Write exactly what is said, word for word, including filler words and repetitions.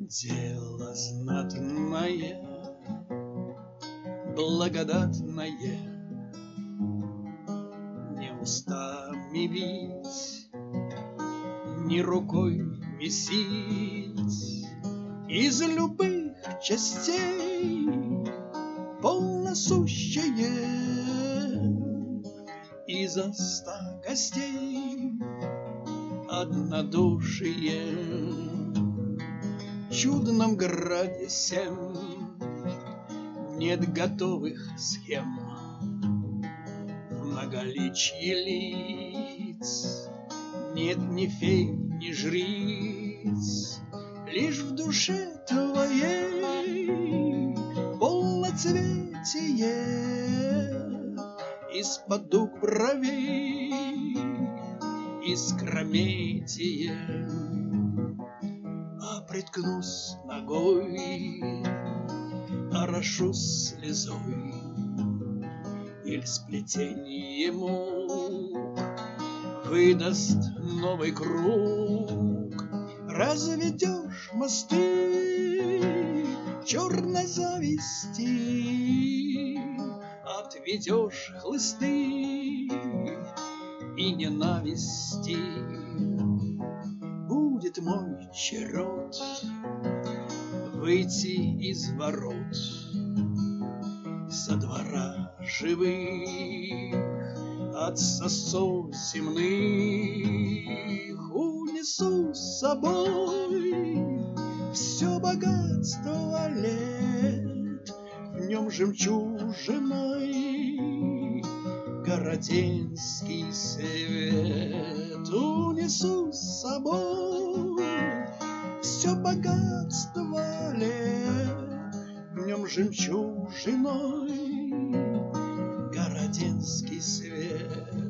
Дело знатное, благодатное, не устами бить, ни рукой месить. Из любых частей полносущее, изо ста костей однодушие. В чудном граде семь нет готовых схем, в многоличье лиц нет ни фей, ни жриц. Лишь в душе твоей полноцветие, из-под дуг бровей искрометие. А приткнусь ногой, орошусь слезой, или сплетенье мук выдаст новый круг. Разведешь мосты черной зависти, отведешь хлысты и ненависти. Будет мой черед выйти из ворот, со двора живых, от сосов земных. Унесу с собой все богатство лет, в нем жемчужиной городенский свет. Унесу с собой все богатство лет, в нем жемчужиной городенский свет.